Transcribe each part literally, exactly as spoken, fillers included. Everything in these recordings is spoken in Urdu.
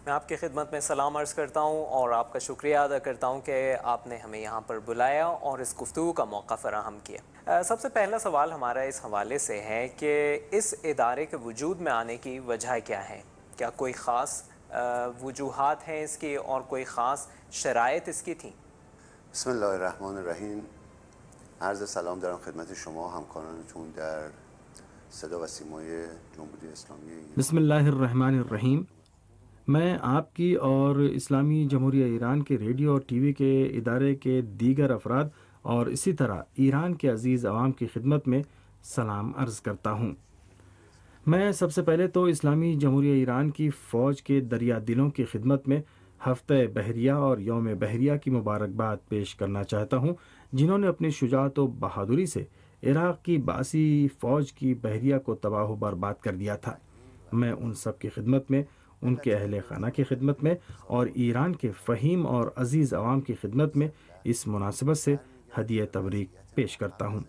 میں آپ کی خدمت میں سلام عرض کرتا ہوں اور آپ کا شکریہ ادا کرتا ہوں کہ آپ نے ہمیں یہاں پر بلایا اور اس گفتگو کا موقع فراہم کیا۔ سب سے پہلا سوال ہمارا اس حوالے سے ہے کہ اس ادارے کے وجود میں آنے کی وجہ کیا ہے؟ کیا کوئی خاص وجوہات ہیں اس کی اور کوئی خاص شرائط اس کی تھیں؟ بسم الله الرحمن الرحیم. عرض سلام دارم خدمت شما همکارانتون در صدا و سیمای جمهوری اسلامی ایران. بسم اللہ الرحمن الرحیم. میں آپ کی اور اسلامی جمہوریہ ایران کے ریڈیو اور ٹی وی کے ادارے کے دیگر افراد اور اسی طرح ایران کے عزیز عوام کی خدمت میں سلام عرض کرتا ہوں. میں سب سے پہلے تو اسلامی جمہوریہ ایران کی فوج کے دریا دلوں کی خدمت میں ہفتہ بحریہ اور یوم بحریہ کی مبارکباد پیش کرنا چاہتا ہوں، جنہوں نے اپنی شجاعت و بہادری سے عراق کی باسی فوج کی بحریہ کو تباہ و برباد کر دیا تھا. میں ان سب کی خدمت میں، ان کے اہل خانہ کی خدمت میں اور ایران کے فہیم اور عزیز عوام کی خدمت میں اس مناسبت سے ہدیہ تبریک پیش کرتا ہوں.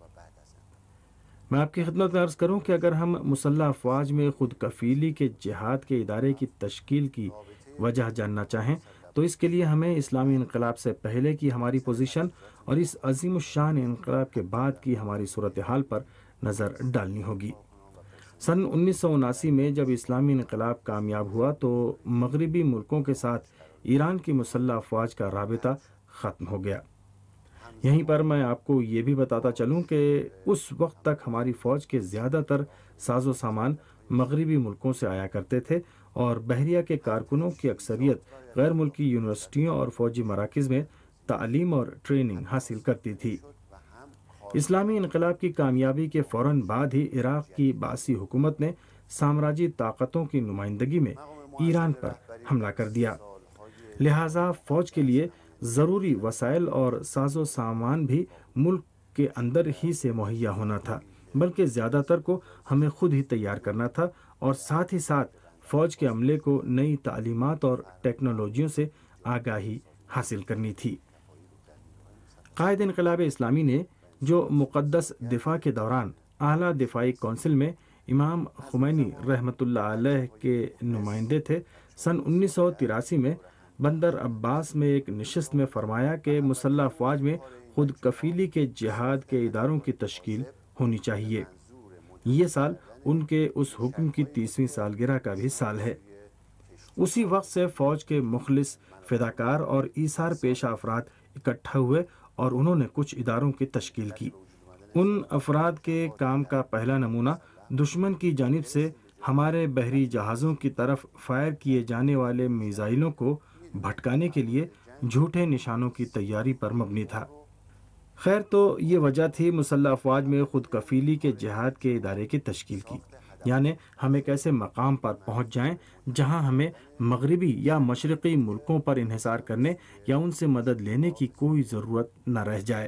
میں آپ کی خدمت میں عرض کروں کہ اگر ہم مسلح افواج میں خود کفیلی کے جہاد کے ادارے کی تشکیل کی وجہ جاننا چاہیں تو اس کے لیے ہمیں اسلامی انقلاب سے پہلے کی ہماری پوزیشن اور اس عظیم الشان انقلاب کے بعد کی ہماری صورتحال پر نظر ڈالنی ہوگی. سن انیس سو اناسی میں جب اسلامی انقلاب کامیاب ہوا تو مغربی ملکوں کے ساتھ ایران کی مسلح افواج کا رابطہ ختم ہو گیا. یہیں پر میں آپ کو یہ بھی بتاتا چلوں کہ اس وقت تک ہماری فوج کے زیادہ تر ساز و سامان مغربی ملکوں سے آیا کرتے تھے اور بحریہ کے کارکنوں کی اکثریت غیر ملکی یونیورسٹیوں اور فوجی مراکز میں تعلیم اور ٹریننگ حاصل کرتی تھی. اسلامی انقلاب کی کامیابی کے فوراً بعد ہی عراق کی باسی حکومت نے سامراجی طاقتوں کی نمائندگی میں ایران پر حملہ کر دیا. لہٰذا فوج کے لیے ضروری وسائل اور ساز و سامان بھی ملک کے اندر ہی سے مہیا ہونا تھا، بلکہ زیادہ تر کو ہمیں خود ہی تیار کرنا تھا اور ساتھ ہی ساتھ فوج کے عملے کو نئی تعلیمات اور ٹیکنالوجیوں سے آگاہی حاصل کرنی تھی. قائد انقلاب اسلامی نے جو مقدس دفاع کے دوران اعلیٰ دفاعی کونسل میں امام خمینی رحمۃ اللہ علیہ کے نمائندے تھے، سن انیس سو تراسی میں بندر عباس میں ایک نشست میں فرمایا کہ مسلح افواج میں خود کفیلی کے جہاد کے اداروں کی تشکیل ہونی چاہیے. یہ سال ان کے اس حکم کی تیسویں سالگرہ کا بھی سال ہے. اسی وقت سے فوج کے مخلص، فداکار اور ایثار پیشہ افراد اکٹھا ہوئے اور انہوں نے کچھ اداروں کی تشکیل کی. ان افراد کے کام کا پہلا نمونہ دشمن کی جانب سے ہمارے بحری جہازوں کی طرف فائر کیے جانے والے میزائلوں کو بھٹکانے کے لیے جھوٹے نشانوں کی تیاری پر مبنی تھا. خیر، تو یہ وجہ تھی مسلح افواج میں خود کفیلی کے جہاد کے ادارے کی تشکیل کی، یعنی ہم ایک ایسے مقام پر پہنچ جائیں جہاں ہمیں مغربی یا مشرقی ملکوں پر انحصار کرنے یا ان سے مدد لینے کی کوئی ضرورت نہ رہ جائے.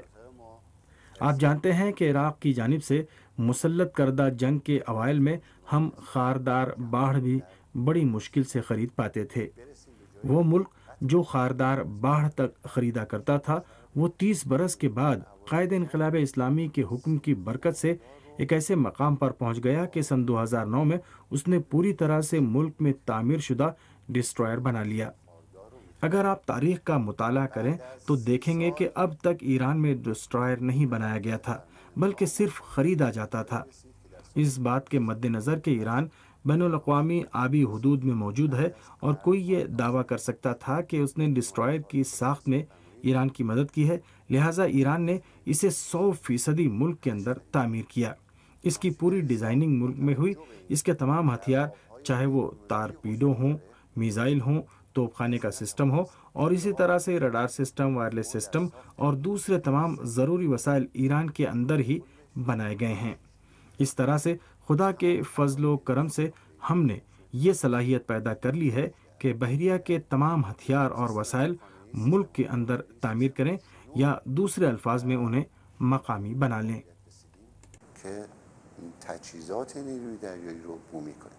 آپ جانتے ہیں کہ عراق کی جانب سے مسلط کردہ جنگ کے اوائل میں ہم خاردار باڑھ بھی بڑی مشکل سے خرید پاتے تھے. وہ ملک جو خاردار باڑھ تک خریدا کرتا تھا وہ تیس برس کے بعد قائد انقلاب اسلامی کے حکم کی برکت سے ایک ایسے مقام پر پہنچ گیا کہ سن دو ہزار نو میں اس نے پوری طرح سے ملک میں تعمیر شدہ ڈسٹرائر بنا لیا. اگر آپ تاریخ کا مطالعہ کریں تو دیکھیں گے کہ اب تک ایران میں ڈسٹرائر نہیں بنایا گیا تھا بلکہ صرف خریدا جاتا تھا. اس بات کے مد نظر کہ ایران بین الاقوامی آبی حدود میں موجود ہے اور کوئی یہ دعویٰ کر سکتا تھا کہ اس نے ڈسٹرائر کی ساخت میں ایران کی مدد کی ہے، لہٰذا ایران نے اسے سو فیصدی ملک کے اندر تعمیر کیا. اس کی پوری ڈیزائننگ ملک میں ہوئی. اس کے تمام ہتھیار، چاہے وہ تارپیڈو ہوں، میزائل ہوں، توپ خانے کا سسٹم ہو اور اسی طرح سے رڈار سسٹم، وائرلیس سسٹم اور دوسرے تمام ضروری وسائل ایران کے اندر ہی بنائے گئے ہیں. اس طرح سے خدا کے فضل و کرم سے ہم نے یہ صلاحیت پیدا کر لی ہے کہ بحریہ کے تمام ہتھیار اور وسائل ملک کے اندر تعمیر کریں یا دوسرے الفاظ میں انہیں مقامی بنا لیں. تجهیزات نیروی دریایی رو بومی کنیم.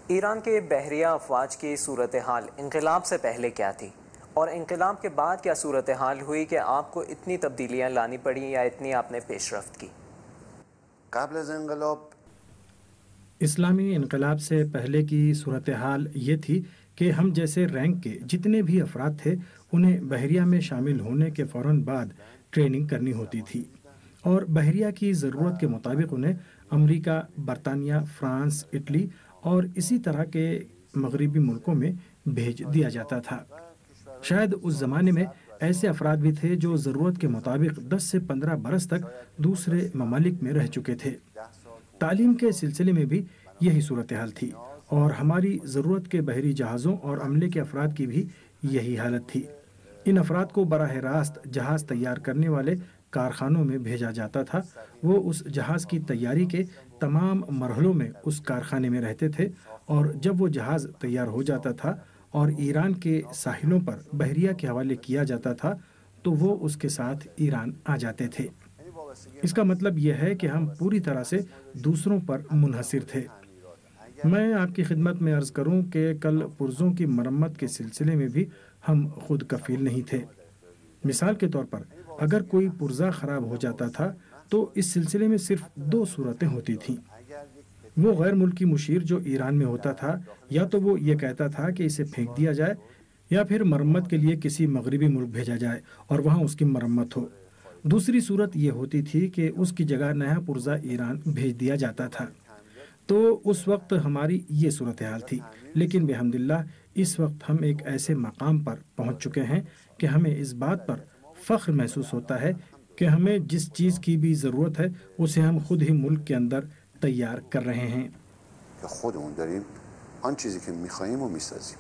ایران کے بحریہ افواج کی صورتحال انقلاب سے پہلے کیا تھی اور انقلاب کے بعد کیا صورتحال ہوئی کہ آپ کو اتنی تبدیلیاں لانی پڑیں یا اتنی آپ نے پیش رفت کی؟ قبل از انقلاب اسلامی انقلاب سے پہلے کی صورتحال یہ تھی کہ ہم جیسے رینک کے جتنے بھی افراد تھے انہیں بحریہ میں شامل ہونے کے فوراً بعد ٹریننگ کرنی ہوتی تھی اور بحریہ کی ضرورت کے مطابق انہیں امریکہ، برطانیہ، فرانس، اٹلی اور اسی طرح کے مغربی ملکوں میں بھیج دیا جاتا تھا۔ شاید اس زمانے میں ایسے افراد بھی تھے جو ضرورت کے مطابق دس سے پندرہ برس تک دوسرے ممالک میں رہ چکے تھے۔ تعلیم کے سلسلے میں بھی یہی صورتحال تھی اور ہماری ضرورت کے بحری جہازوں اور عملے کے افراد کی بھی یہی حالت تھی۔ ان افراد کو براہ راست جہاز تیار کرنے والے کارخانوں میں بھیجا جاتا تھا۔ وہ اس جہاز کی تیاری کے تمام مرحلوں میں اس کارخانے میں رہتے تھے اور جب وہ جہاز تیار ہو جاتا تھا اور ایران کے ساحلوں پر بحریہ کے حوالے کیا جاتا تھا تو وہ اس کے ساتھ ایران آ جاتے تھے۔ اس کا مطلب یہ ہے کہ ہم پوری طرح سے دوسروں پر منحصر تھے۔ میں آپ کی خدمت میں عرض کروں کہ کل پرزوں کی مرمت کے سلسلے میں بھی ہم خود کفیل نہیں تھے۔ مثال کے طور پر اگر کوئی پرزہ خراب ہو جاتا تھا تو اس سلسلے میں صرف دو صورتیں ہوتی تھیں۔ وہ غیر ملکی مشیر جو ایران میں ہوتا تھا یا تو وہ یہ کہتا تھا کہ اسے پھینک دیا جائے یا پھر مرمت کے لیے کسی مغربی ملک بھیجا جائے اور وہاں اس کی مرمت ہو۔ دوسری صورت یہ ہوتی تھی کہ اس کی جگہ نیا پرزہ ایران بھیج دیا جاتا تھا۔ تو اس وقت ہماری یہ صورتحال تھی، لیکن بحمداللہ اس وقت ہم ایک ایسے مقام پر پہنچ چکے ہیں کہ ہمیں اس بات پر فخر محسوس ہوتا ہے کہ ہمیں جس چیز کی بھی ضرورت ہے اسے ہم خود ہی ملک کے اندر تیار کر رہے ہیں۔ که خودمون داریم آن چیزی که می‌خوایم رو می‌سازیم.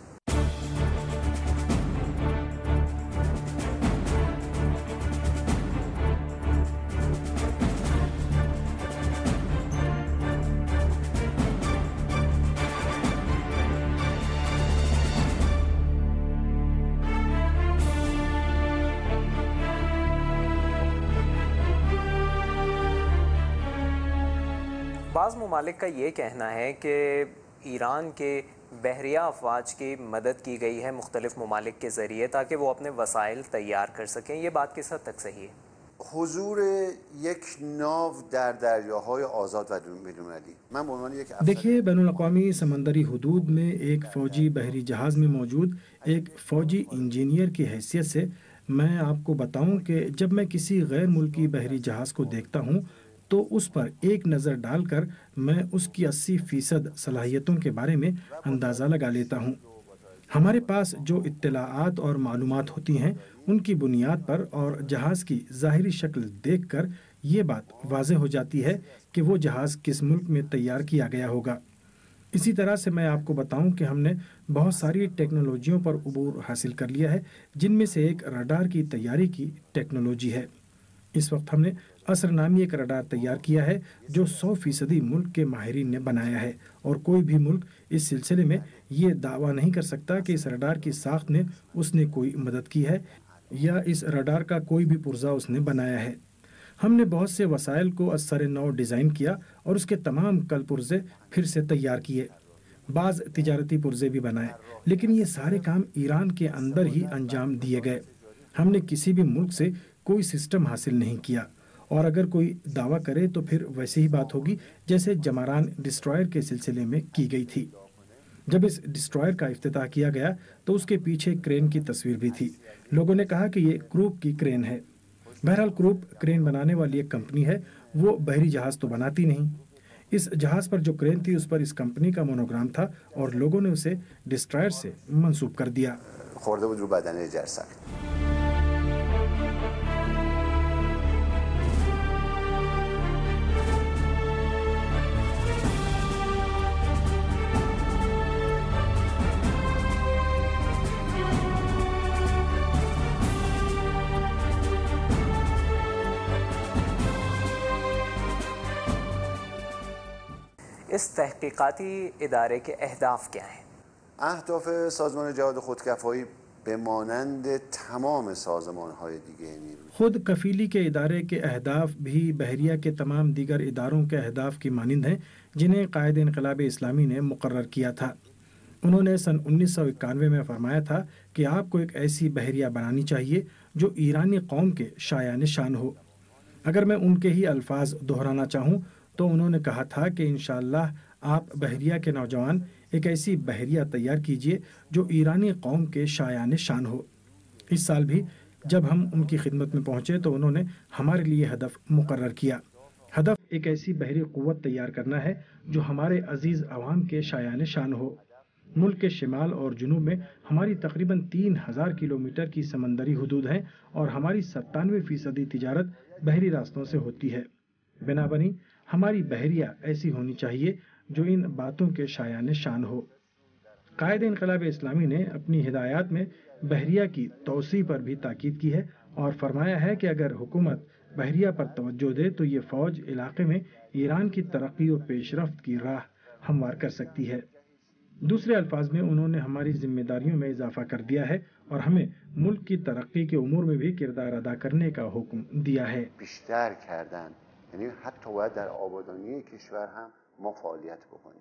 بعض ممالک کا یہ کہنا ہے کہ ایران کے بحریہ افواج کی مدد کی گئی ہے مختلف ممالک کے ذریعے تاکہ وہ اپنے وسائل تیار کر سکیں، یہ بات کس حد تک صحیح ہے؟ حضور یک ناو در دریاهای آزاد و بین‌المللی، من به عنوان یک دیکھیے، بین الاقوامی سمندری حدود میں ایک فوجی بحری جہاز میں موجود ایک فوجی انجینئر کی حیثیت سے میں آپ کو بتاؤں کہ جب میں کسی غیر ملکی بحری جہاز کو دیکھتا ہوں تو اس پر ایک نظر ڈال کر میں اس کی اسی فیصد صلاحیتوں کے بارے میں اندازہ لگا لیتا ہوں۔ ہمارے پاس جو اطلاعات اور معلومات ہوتی ہیں ان کی بنیاد پر اور جہاز کی ظاہری شکل دیکھ کر یہ بات واضح ہو جاتی ہے کہ وہ جہاز کس ملک میں تیار کیا گیا ہوگا۔ اسی طرح سے میں آپ کو بتاؤں کہ ہم نے بہت ساری ٹیکنالوجیوں پر عبور حاصل کر لیا ہے، جن میں سے ایک رڈار کی تیاری کی ٹیکنالوجی ہے۔ اس وقت ہم نے عصر نامی ایک رڈار تیار کیا ہے جو سو فیصدی ملک کے ماہرین نے بنایا ہے، اور کوئی بھی ملک اس سلسلے میں یہ دعویٰ نہیں کر سکتا کہ اس رڈار کی ساخت نے اس نے کوئی مدد کی ہے یا اس رڈار کا کوئی بھی پرزہ اس نے بنایا ہے۔ ہم نے بہت سے وسائل کو از سر نو ڈیزائن کیا اور اس کے تمام کل پرزے پھر سے تیار کیے، بعض تجارتی پرزے بھی بنائے، لیکن یہ سارے کام ایران کے اندر ہی انجام دیے گئے۔ ہم نے کسی بھی ملک سے کوئی سسٹم حاصل نہیں کیا، اور اگر کوئی دعویٰ کرے تو پھر ویسے ہی بات ہوگی جیسے جماران ڈسٹرائر کے سلسلے میں کی گئی تھی۔ جب اس ڈسٹرائر کا افتتاح کیا گیا تو اس کے پیچھے کرین کی تصویر بھی تھی۔ لوگوں نے کہا کہ یہ کروپ کی کرین ہے۔ بہرحال کروپ کرین بنانے والی ایک کمپنی ہے، وہ بحری جہاز تو بناتی نہیں۔ اس جہاز پر جو کرین تھی اس پر اس کمپنی کا مونوگرام تھا اور لوگوں نے اسے ڈسٹرائر سے منسوب کر دیا۔ خورده بود رو بدنه جرثقیل. اس تحقیقاتی ادارے کے اہداف کیا ہیں؟ اهداف سازمان جهاد خودکفایی به مانند تمام سازمان‌های دیگه نیروی خود کفیلی کے ادارے کے اہداف بھی بحریہ کے تمام دیگر اداروں کے اہداف کی مانند ہیں جنہیں قائد انقلاب اسلامی نے مقرر کیا تھا۔ انہوں نے سن انیس سو اکانوے میں فرمایا تھا کہ آپ کو ایک ایسی بحریہ بنانی چاہیے جو ایرانی قوم کے شایع نشان ہو۔ اگر میں ان کے ہی الفاظ دہرانا چاہوں تو انہوں نے کہا تھا کہ انشاءاللہ آپ بحریہ کے نوجوان ایک ایسی بحریہ تیار کیجئے جو ایرانی قوم کے شایع نشان ہو۔ اس سال بھی جب ہم ان کی خدمت میں پہنچے تو انہوں نے ہمارے لیے ہدف مقرر کیا۔ ہدف ایک ایسی بحری قوت تیار کرنا ہے جو ہمارے عزیز عوام کے شایع نشان ہو۔ ملک کے شمال اور جنوب میں ہماری تقریباً تین ہزار کلومیٹر کی سمندری حدود ہیں اور ہماری ستانوے فیصدی تجارت بحری راستوں سے ہوتی ہے۔ بنابراین ہماری بحریہ ایسی ہونی چاہیے جو ان باتوں کے شایع نشان ہو۔ قائد انقلاب اسلامی نے اپنی ہدایات میں بحریہ کی توسیع پر بھی تاکید کی ہے اور فرمایا ہے کہ اگر حکومت بحریہ پر توجہ دے تو یہ فوج علاقے میں ایران کی ترقی و پیش رفت کی راہ ہموار کر سکتی ہے۔ دوسرے الفاظ میں انہوں نے ہماری ذمہ داریوں میں اضافہ کر دیا ہے اور ہمیں ملک کی ترقی کے امور میں بھی کردار ادا کرنے کا حکم دیا ہے۔ بیشتر کردن، یعنی حتی باید در آبادانی کشور هم ما فعالیت بکنیم۔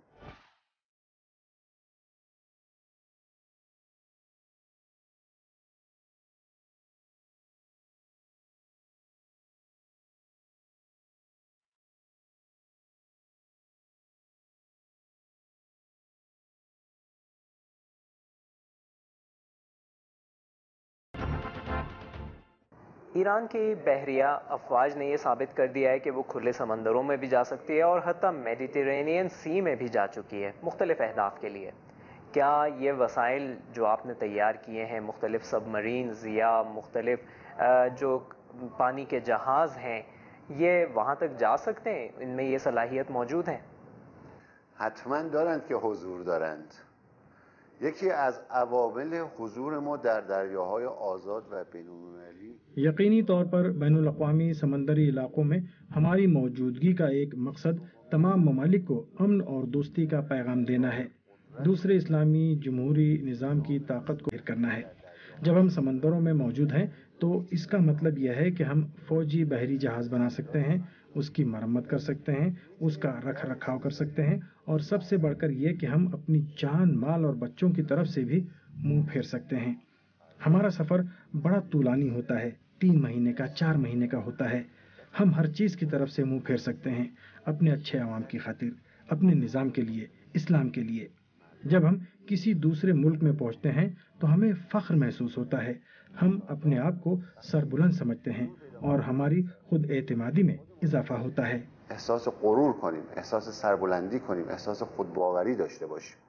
ایران کی بحریہ افواج نے یہ ثابت کر دیا ہے کہ وہ کھلے سمندروں میں بھی جا سکتی ہے اور حتیٰ میڈیٹرینین سی میں بھی جا چکی ہے مختلف اہداف کے لیے۔ کیا یہ وسائل جو آپ نے تیار کیے ہیں، مختلف سب مرینز یا مختلف جو پانی کے جہاز ہیں، یہ وہاں تک جا سکتے ہیں؟ ان میں یہ صلاحیت موجود ہے؟ حتما دارند که حضور دارند. یکی از عوامل حضور ما در دریاهای آزاد و بین‌المللی یقینی طور پر بین الاقوامی سمندری علاقوں میں ہماری موجودگی کا ایک مقصد تمام ممالک کو امن اور دوستی کا پیغام دینا ہے، دوسرے اسلامی جمہوری نظام کی طاقت کو ظاہر کرنا ہے۔ جب ہم سمندروں میں موجود ہیں تو اس کا مطلب یہ ہے کہ ہم فوجی بحری جہاز بنا سکتے ہیں، اس کی مرمت کر سکتے ہیں، اس کا رکھ رکھاؤ کر سکتے ہیں اور سب سے بڑھ کر یہ کہ ہم اپنی جان، مال اور بچوں کی طرف سے بھی منہ پھیر سکتے ہیں۔ ہمارا سفر بڑا طولانی ہوتا ہے، تین مہینے کا، چار مہینے کا ہوتا ہے۔ ہم ہر چیز کی طرف سے منہ پھیر سکتے ہیں اپنے اچھے عوام کی خاطر، اپنے نظام کے لیے، اسلام کے لیے۔ جب ہم کسی دوسرے ملک میں پہنچتے ہیں تو ہمیں فخر محسوس ہوتا ہے، ہم اپنے آپ کو سربلند سمجھتے ہیں اور ہماری خود اعتمادی میں اضافہ ہوتا ہے۔ احساس غرور کنیم، احساس سربلندی کنیم، احساس خودباوری داشته باشیم.